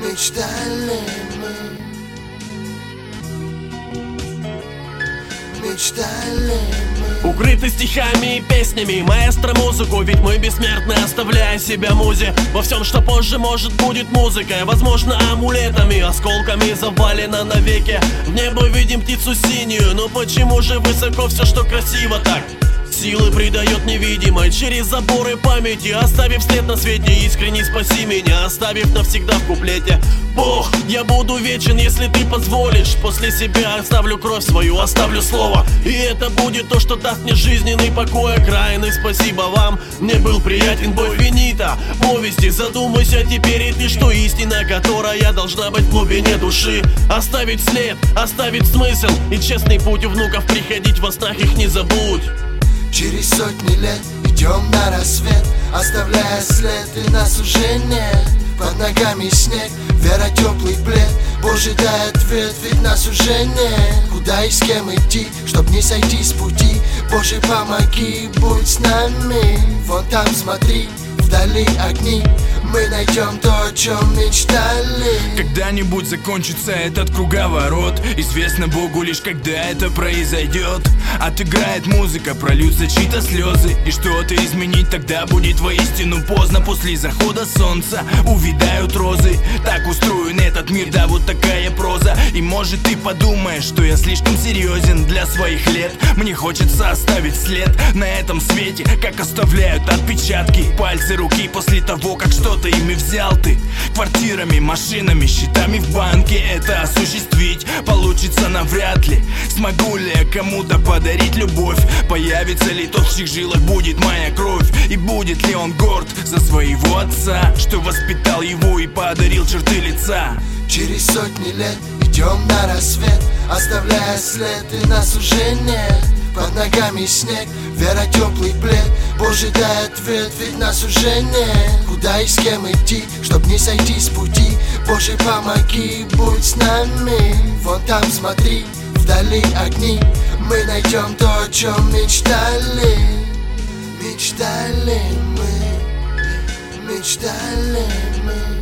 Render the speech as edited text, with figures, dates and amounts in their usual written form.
Мечтали мы, мечтали мы. Укрыты стихами и песнями, маэстро музыку, ведь мы бессмертны, оставляя себя музе. Во всем, что позже может будет музыкой, возможно амулетами, осколками завалено навеки. В небо видим птицу синюю, но почему же высоко все, что красиво так? Силы придает невидимой через заборы памяти, оставив след на свете, искренне спаси меня, оставив навсегда в куплете. Бог, я буду вечен, если ты позволишь. После себя оставлю кровь свою, оставлю слово, и это будет то, что даст мне жизненный покой окраины. Спасибо вам, мне был приятен бой финита повести. Задумайся теперь и ты, что истина, которая должна быть в глубине души. Оставить след, оставить смысл и честный путь у внуков, приходить во снах, их не забудь. Через сотни лет идем на рассвет, оставляя след, и нас уже нет. Под ногами снег, вера теплый плед. Боже, дай ответ, ведь нас уже нет. Куда и с кем идти, чтоб не сойти с пути? Боже, помоги, будь с нами. Вон там смотри, вдали огни. Мы найдем то, о чем мечтали. Когда-нибудь закончится этот круговорот. Известно Богу лишь, когда это произойдет. Отыграет музыка, прольются чьи-то слезы, и что-то изменить тогда будет воистину поздно. После захода солнца увядают розы. Так устроен этот мир, да, вот такая проза. И может ты подумаешь, что я слишком серьезен для своих лет. Мне хочется оставить след на этом свете, как оставляют отпечатки пальцы руки после того, как что-то ими взял ты. Квартирами, машинами, счетами в банке это осуществить получится навряд ли. Смогу ли я кому-то подарить любовь? Появится ли тот, в чьих жилах будет моя кровь? И будет ли он горд за своего отца, что воспитал его и подарил черты лица? Через сотни лет идем на рассвет, оставляя след, и нас уже нет. Под ногами снег, вера теплый плед. Боже, дай ответ, ведь нас уже нет. Куда и с кем идти, чтоб не сойти с пути? Боже, помоги, будь с нами. Вон там смотри, вдали огни. Мы найдем то, о чем мечтали. Мечтали мы, мечтали мы.